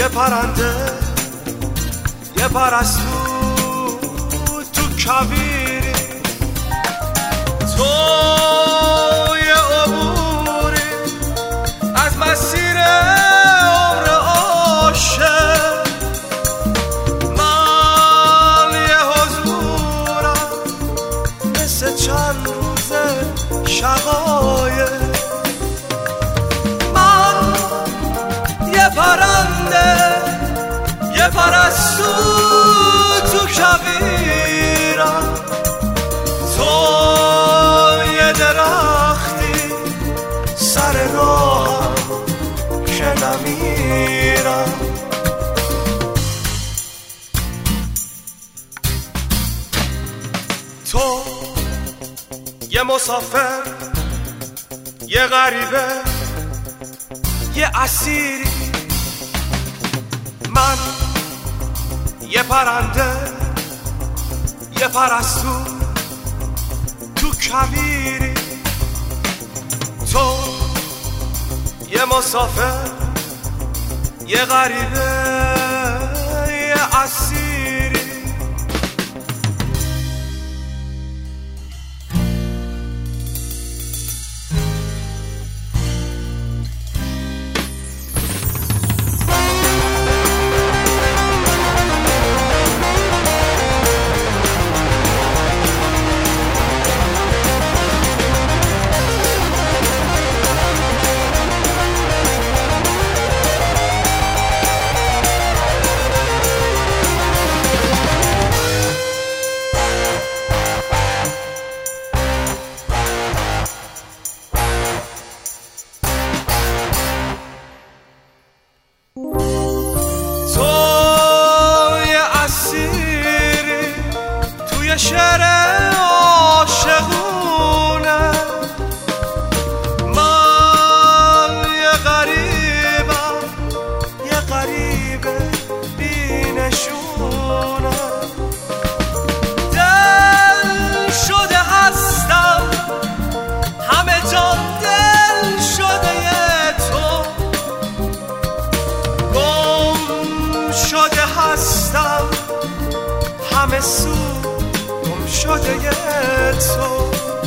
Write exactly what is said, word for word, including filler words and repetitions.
یه پرنده یه پرستو تو کویری، تو یه عبوری از مسیر عمر عاشق، من یه حضورم مثل چند روزه شقایق، من یه پرنده یه پرستو تو کویرم، تو یه درختی سر راهم که نمیرم. تو یه مسافر یه غریبه یه اسیری، من یه پرنده یه پرستو تو کویری، تو یه مسافر یه غریبه یه اسیری. شعر عاشقونه، من یه غریبم یه غریبه بی نشونه، دل شده هستم همه جان دل شده یه تو، گم شده هستم همه سو شده یه تو.